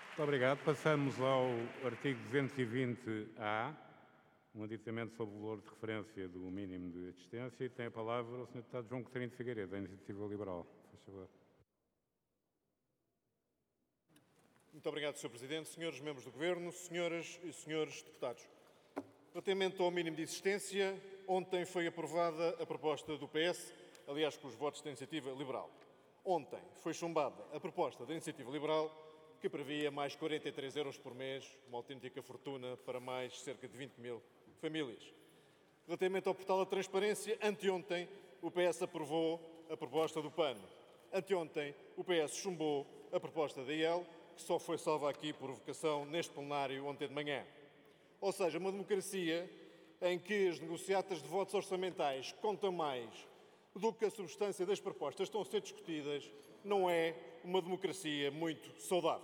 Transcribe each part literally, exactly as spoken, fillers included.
Muito obrigado. Passamos ao artigo duzentos e vinte A, um aditamento sobre o valor de referência do mínimo de assistência, e tem a palavra o senhor Deputado João Coutinho de Figueiredo, da Iniciativa Liberal. Faz favor. Muito obrigado, senhor Presidente, senhores membros do Governo, senhoras e senhores deputados. Relativamente ao mínimo de existência, ontem foi aprovada a proposta do P S, aliás, com os votos da Iniciativa Liberal. Ontem foi chumbada a proposta da Iniciativa Liberal, que previa mais quarenta e três euros por mês, uma autêntica fortuna para mais cerca de vinte mil famílias. Relativamente ao portal da transparência, anteontem o P S aprovou a proposta do P A N. Anteontem o P S chumbou a proposta da I E L, que só foi salva aqui por vocação neste plenário ontem de manhã. Ou seja, uma democracia em que as negociatas de votos orçamentais contam mais do que a substância das propostas que estão a ser discutidas, não é uma democracia muito saudável.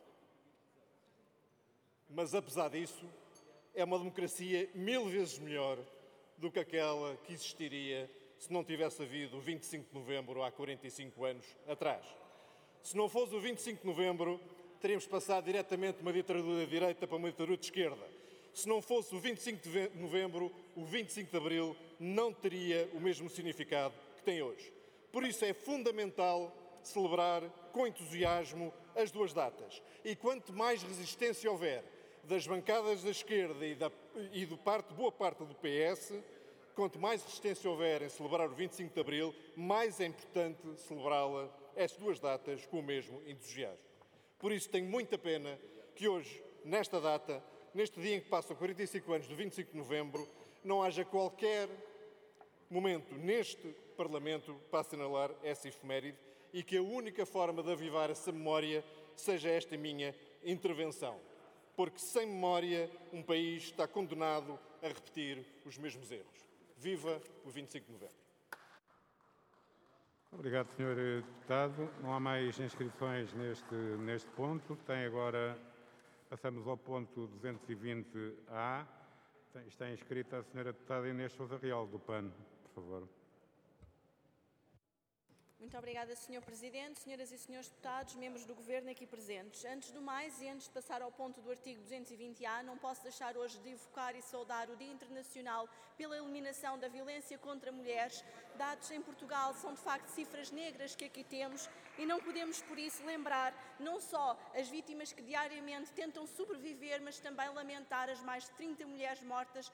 Mas, apesar disso, é uma democracia mil vezes melhor do que aquela que existiria se não tivesse havido o vinte e cinco de novembro há quarenta e cinco anos atrás. Se não fosse o vinte e cinco de novembro, teríamos passado diretamente de uma ditadura de direita para uma ditadura de esquerda. Se não fosse o vinte e cinco de novembro, o vinte e cinco de abril não teria o mesmo significado que tem hoje. Por isso é fundamental celebrar com entusiasmo as duas datas. E quanto mais resistência houver das bancadas da esquerda e, da, e do parte, boa parte do P S, quanto mais resistência houver em celebrar o vinte e cinco de abril, mais é importante celebrá-la, estas duas datas, com o mesmo entusiasmo. Por isso tenho muita pena que hoje, nesta data, neste dia em que passam quarenta e cinco anos do vinte e cinco de novembro, não haja qualquer momento neste Parlamento para assinalar essa efeméride e que a única forma de avivar essa memória seja esta minha intervenção. Porque sem memória um país está condenado a repetir os mesmos erros. Viva o vinte e cinco de novembro. Obrigado, senhor Deputado. Não há mais inscrições neste, neste ponto. Tem agora, passamos ao ponto duzentos e vinte A. Tem, está inscrita a senhora Deputada Inês Sousa Real, do P A N. Por favor. Muito obrigada, senhor Presidente, senhoras e senhores deputados, membros do Governo aqui presentes. Antes do mais, e antes de passar ao ponto do artigo duzentos e vinte A, não posso deixar hoje de evocar e saudar o Dia Internacional pela Eliminação da Violência contra Mulheres. Dados em Portugal são, de facto, cifras negras que aqui temos e não podemos, por isso, lembrar não só as vítimas que diariamente tentam sobreviver, mas também lamentar as mais de trinta mulheres mortas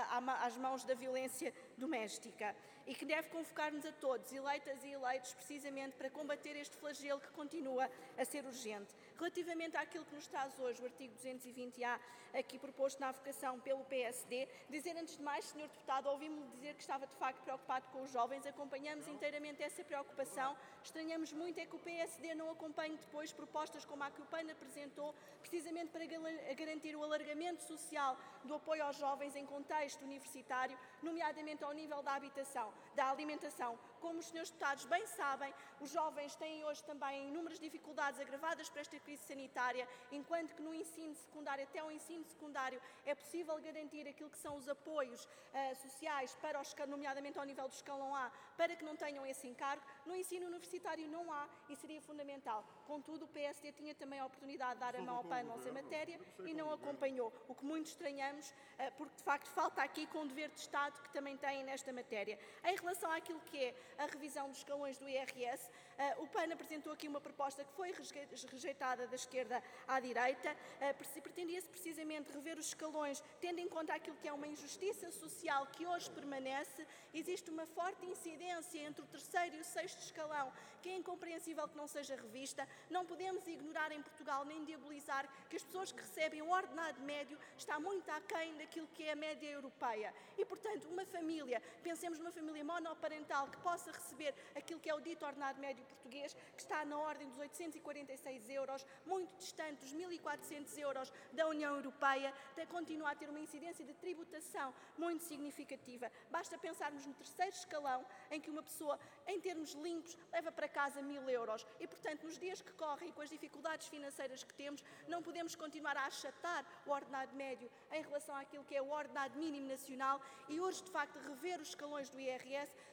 às mãos da violência doméstica e que deve convocar-nos a todos, eleitas e eleitos, precisamente para combater este flagelo que continua a ser urgente. Relativamente àquilo que nos traz hoje o artigo duzentos e vinte A, aqui proposto na avocação pelo P S D, dizer antes de mais, senhor Deputado, ouvimos-lhe dizer que estava de facto preocupado com os jovens, acompanhamos inteiramente essa preocupação, estranhamos muito é que o P S D não acompanhe depois propostas como a que o P A N apresentou, precisamente para garantir o alargamento social do apoio aos jovens em contexto universitário, nomeadamente ao nível da habitação, da alimentação. Como os senhores deputados bem sabem, os jovens têm hoje também inúmeras dificuldades agravadas por esta crise sanitária, enquanto que no ensino secundário, até o ensino secundário, é possível garantir aquilo que são os apoios uh, sociais, para os, nomeadamente ao nível do escalão A, para que não tenham esse encargo. No ensino universitário não há e seria fundamental. Contudo, o P S D tinha também a oportunidade de dar a mão ao P A N nessa matéria e não acompanhou, o que muito estranhamos, uh, porque de facto falta aqui com o dever de Estado que também têm nesta matéria. Em relação àquilo que é a revisão dos escalões do I R S, uh, o P A N apresentou aqui uma proposta que foi rejeitada da esquerda à direita. Uh, pretendia-se precisamente rever os escalões, tendo em conta aquilo que é uma injustiça social que hoje permanece. Existe uma forte incidência entre o terceiro e o sexto escalão, que é incompreensível que não seja revista. Não podemos ignorar em Portugal nem diabolizar que as pessoas que recebem o ordenado médio está muito aquém daquilo que é a média europeia. E, portanto, uma família, pensemos numa família monoparental que possa receber aquilo que é o dito ordenado médio português, que está na ordem dos oitocentos e quarenta e seis euros, muito distante dos mil e quatrocentos euros da União Europeia, continua a ter uma incidência de tributação muito significativa. Basta pensarmos no terceiro escalão, em que uma pessoa, em termos limpos, leva para casa mil euros. E, portanto, nos dias que correm, com as dificuldades financeiras que temos, não podemos continuar a achatar o ordenado médio em relação àquilo que é o ordenado mínimo nacional e hoje, de facto, rever os escalões do I R S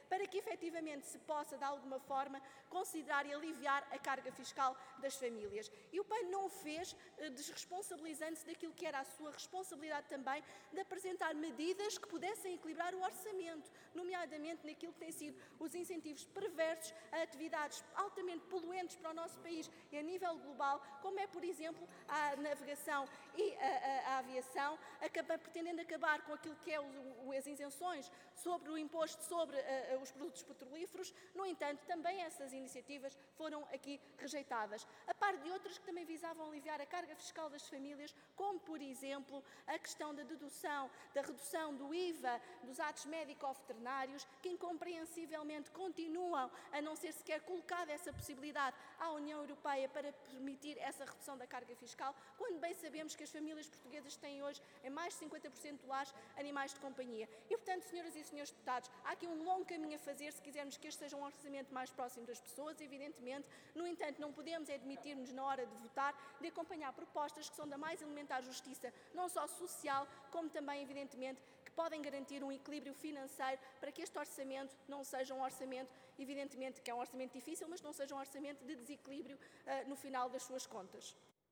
para que efetivamente se possa, de alguma forma, considerar e aliviar a carga fiscal das famílias. E o P A N não o fez, desresponsabilizando-se daquilo que era a sua responsabilidade também de apresentar medidas que pudessem equilibrar o orçamento, nomeadamente naquilo que têm sido os incentivos perversos a atividades altamente poluentes para o nosso país e a nível global, como é, por exemplo, a navegação e a, a, a aviação, acaba, pretendendo acabar com aquilo que é o, o, as isenções sobre o imposto sobre uh, os produtos petrolíferos. No entanto, também essas iniciativas foram aqui rejeitadas, a par de outras que também visavam aliviar a carga fiscal das famílias, como, por exemplo, a questão da dedução, da redução do I V A dos atos médico-veterinários, que incompreensivelmente continuam a não ser sequer colocada essa possibilidade à União Europeia para permitir essa redução da carga fiscal, quando bem sabemos que as famílias portuguesas têm hoje, em mais de cinquenta por cento do lar, animais de companhia. E, portanto, senhoras e senhores deputados, há aqui um longo caminho a fazer se quisermos que este seja um orçamento mais próximo das pessoas, evidentemente. No entanto, não podemos admitir-nos, na hora de votar, de acompanhar propostas que são da mais elementar justiça, não só social, como também, evidentemente, que podem garantir um equilíbrio financeiro para que este orçamento não seja um orçamento, evidentemente, que é um orçamento difícil, mas não seja um orçamento de desequilíbrio uh, no final das suas contas.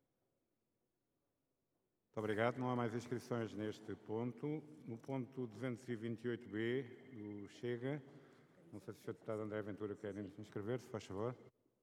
Muito obrigado. Não há mais inscrições neste ponto. No ponto duzentos e vinte e oito B, do Chega, não sei se o senhor deputado André Ventura quer inscrever-se, faz favor.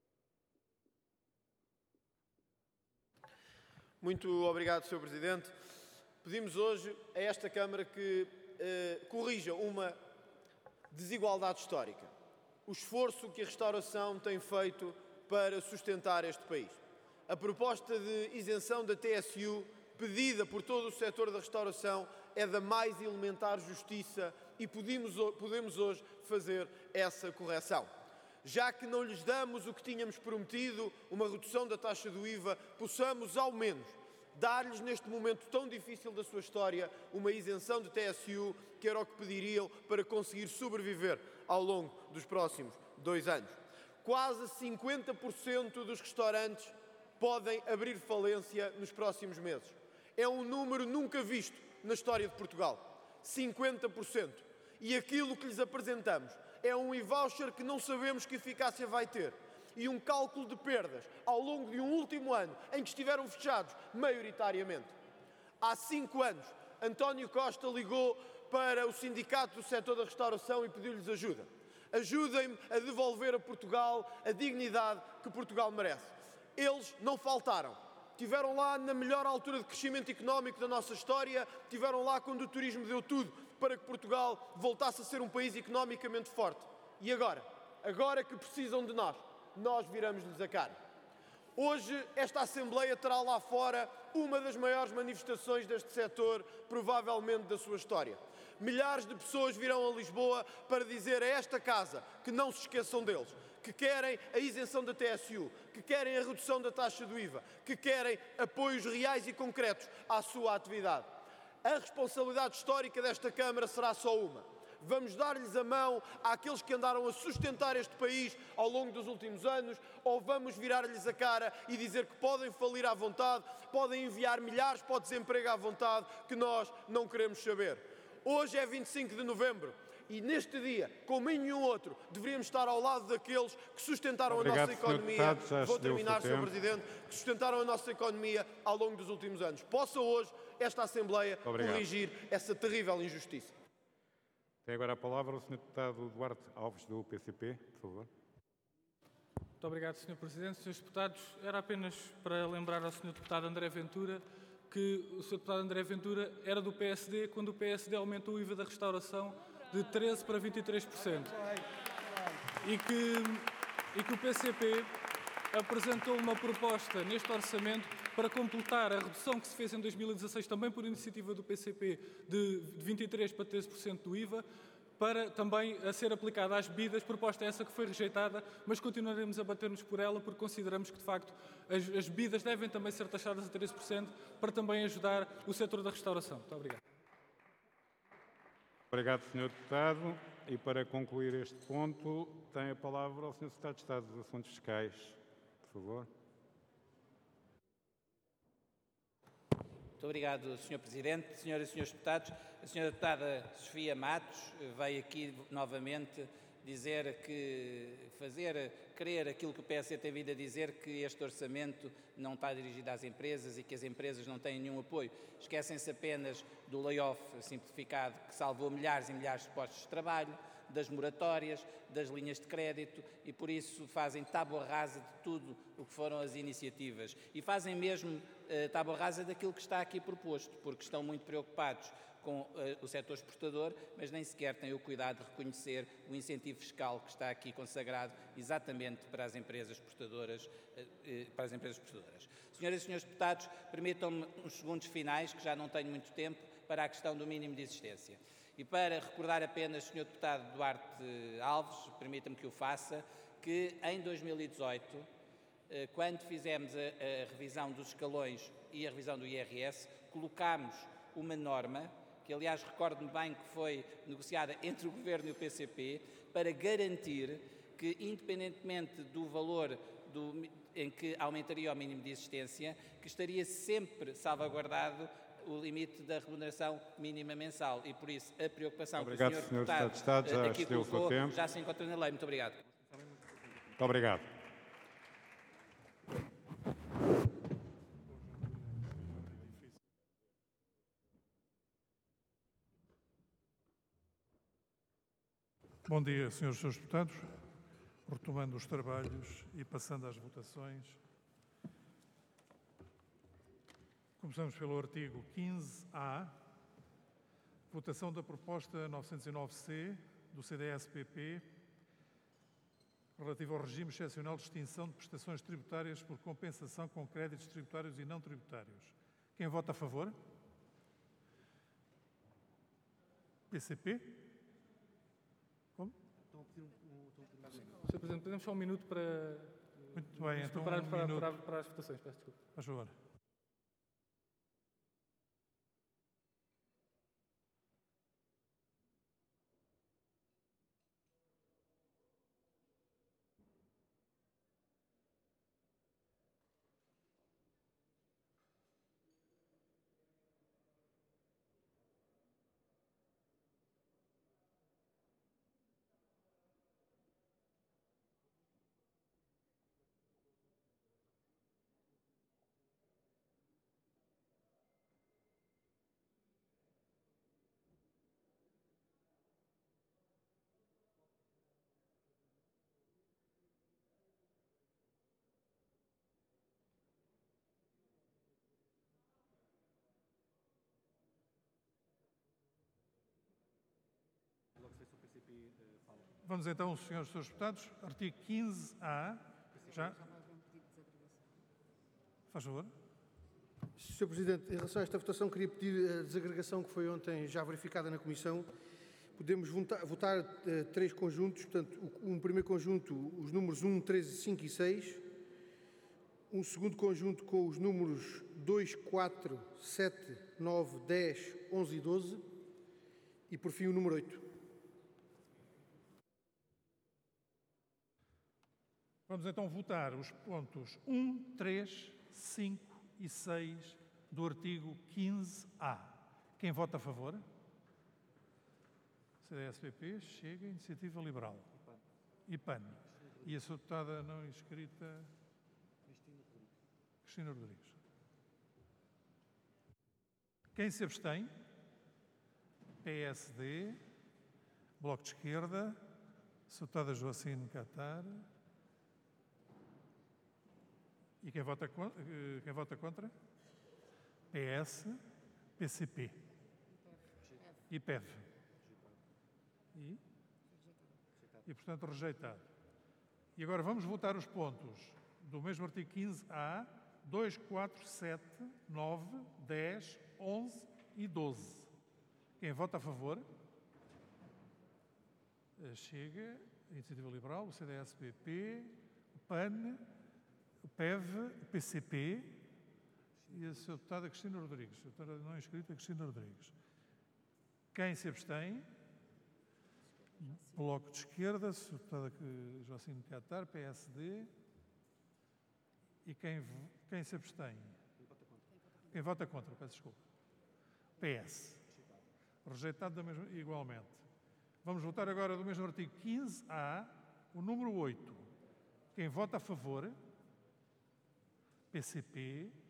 Muito obrigado, senhor Presidente. Pedimos hoje a esta Câmara que eh, corrija uma desigualdade histórica. O esforço que a restauração tem feito para sustentar este país. A proposta de isenção da T S U, pedida por todo o setor da restauração, é da mais elementar justiça e podemos, podemos hoje fazer essa correção. Já que não lhes damos o que tínhamos prometido, uma redução da taxa do I V A, possamos ao menos dar-lhes neste momento tão difícil da sua história uma isenção de T S U, que era o que pediriam para conseguir sobreviver ao longo dos próximos dois anos. Quase cinquenta por cento dos restaurantes podem abrir falência nos próximos meses. É um número nunca visto na história de Portugal. cinquenta por cento. E aquilo que lhes apresentamos é um e-voucher que não sabemos que eficácia vai ter e um cálculo de perdas ao longo de um último ano em que estiveram fechados maioritariamente. Há cinco anos, António Costa ligou para o sindicato do setor da restauração e pediu-lhes ajuda. Ajudem-me a devolver a Portugal a dignidade que Portugal merece. Eles não faltaram. Estiveram lá na melhor altura de crescimento económico da nossa história, estiveram lá quando o turismo deu tudo para que Portugal voltasse a ser um país economicamente forte. E agora? Agora que precisam de nós, nós viramos-lhes a cara. Hoje, esta Assembleia terá lá fora uma das maiores manifestações deste setor, provavelmente da sua história. Milhares de pessoas virão a Lisboa para dizer a esta Casa que não se esqueçam deles, que querem a isenção da T S U, que querem a redução da taxa do I V A, que querem apoios reais e concretos à sua atividade. A responsabilidade histórica desta Câmara será só uma. Vamos dar-lhes a mão àqueles que andaram a sustentar este país ao longo dos últimos anos, ou vamos virar-lhes a cara e dizer que podem falir à vontade, podem enviar milhares para o desemprego à vontade, que nós não queremos saber. Hoje é vinte e cinco de novembro. E neste dia, como em nenhum outro, deveríamos estar ao lado daqueles que sustentaram Obrigado, a nossa economia. Deputado, Vou terminar, senhor Presidente, que sustentaram a nossa economia ao longo dos últimos anos. Possa hoje esta Assembleia Obrigado. corrigir essa terrível injustiça. Tem agora a palavra o senhor deputado Duarte Alves, do P C P, por favor. Muito obrigado, senhor Presidente. senhores Deputados, era apenas para lembrar ao senhor Deputado André Ventura que o senhor Deputado André Ventura era do P S D quando o P S D aumentou o I V A da restauração de treze para vinte e três por cento. E que, e que o P C P apresentou uma proposta neste orçamento para completar a redução que se fez em dois mil e dezasseis, também por iniciativa do P C P, de vinte e três para treze por cento do I V A, para também a ser aplicada às bebidas, proposta essa que foi rejeitada, mas continuaremos a bater-nos por ela, porque consideramos que, de facto, as, as bebidas devem também ser taxadas a treze por cento, para também ajudar o setor da restauração. Muito obrigado. Obrigado, senhor Deputado. E para concluir este ponto, tem a palavra o senhor Secretário de Estado dos Assuntos Fiscais, por favor. Muito obrigado, senhor Presidente. Senhoras e senhores deputados, a senhora deputada Sofia Matos veio aqui novamente dizer que, fazer crer aquilo que o P S D tem vindo a dizer, que este orçamento não está dirigido às empresas e que as empresas não têm nenhum apoio. Esquecem-se apenas do layoff simplificado que salvou milhares e milhares de postos de trabalho, das moratórias, das linhas de crédito e por isso fazem tábua rasa de tudo o que foram as iniciativas e fazem mesmo eh, tábua rasa daquilo que está aqui proposto, porque estão muito preocupados com uh, o setor exportador, mas nem sequer têm o cuidado de reconhecer o incentivo fiscal que está aqui consagrado exatamente para as empresas exportadoras. Uh, uh, para as empresas exportadoras. Senhoras e senhores deputados, permitam-me uns segundos finais, que já não tenho muito tempo, para a questão do mínimo de existência. E para recordar apenas, senhor deputado Duarte Alves, permita-me que o faça, que em dois mil e dezoito, uh, quando fizemos a, a revisão dos escalões e a revisão do I R S, colocámos uma norma que aliás recordo-me bem que foi negociada entre o Governo e o P C P, para garantir que, independentemente do valor do, em que aumentaria o mínimo de existência, que estaria sempre salvaguardado o limite da remuneração mínima mensal. E por isso a preocupação obrigado, que o senhor senhor Deputado, Estado de Estado, já aqui excedeu o seu colocou tempo. já se encontra na lei. Muito obrigado. Muito obrigado. Bom dia, senhores e senhores deputados. Retomando os trabalhos e passando às votações. Começamos pelo artigo quinze A, votação da proposta novecentos e nove C do C D S P P, relativa ao regime excepcional de extinção de prestações tributárias por compensação com créditos tributários e não tributários. Quem vota a favor? P C P? Como? senhor Presidente, podemos só um minuto para... Muito bem, então preparar um para, minuto. para, para as votações. Peço desculpa. Faz favor. Vamos então, senhores e senhores deputados, artigo quinze A. Já? Faz favor. senhor Presidente, em relação a esta votação, queria pedir a desagregação que foi ontem já verificada na Comissão. Podemos votar, votar uh, três conjuntos, portanto, um primeiro conjunto, os números um, três, cinco e seis. Um segundo conjunto com os números dois, quatro, sete, nove, dez, onze e doze. E, por fim, o número oito. Vamos então votar os pontos um, três, cinco e seis do artigo quinze A. Quem vota a favor? C D S P P, Chega, Iniciativa Liberal. E P A N. E a sua deputada não inscrita? Cristina Rodrigues. Quem se abstém? P S D, Bloco de Esquerda, a sua deputada Joacine Catar. E quem vota, quem vota contra? P S, P C P e P E V. E? E, portanto, rejeitado. E agora vamos votar os pontos do mesmo artigo quinze A, dois, quatro, sete, nove, dez, onze e doze. Quem vota a favor? Chega, a Iniciativa Liberal, o C D S P P, o P A N, o P E V, o P C P e a sua deputada Cristina Rodrigues. A deputada não inscrita, Cristina Rodrigues. Quem se abstém? Bloco de Esquerda, a sua deputada Joacine Catar, P S D. E quem, quem se abstém? Quem vota contra, peço desculpa. P S. Rejeitado da mesma, igualmente. Vamos votar agora do mesmo artigo quinze A, o número oito. Quem vota a favor? P C P.